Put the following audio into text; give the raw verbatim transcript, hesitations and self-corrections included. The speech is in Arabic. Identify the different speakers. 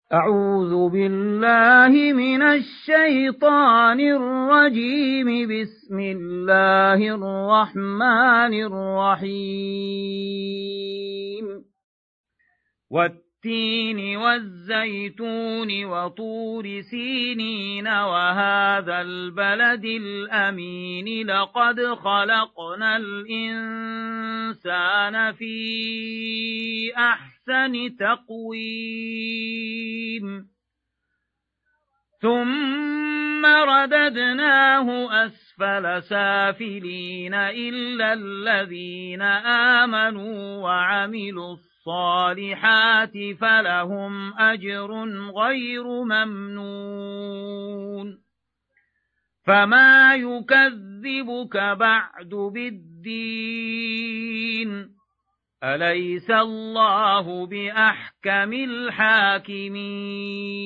Speaker 1: أعوذ بالله من الشيطان الرجيم. بسم الله الرحمن الرحيم. والتين والزيتون وطور سينين وهذا البلد الأمين لقد خلقنا الإنسان في أحسن تقويم ثم رددناه أسفل سافلين إلا الذين آمنوا وعملوا الصالحات فلهم أجر غير ممنون. فما يكذبك بعد بالدين؟ أليس الله بأحكم الحاكمين؟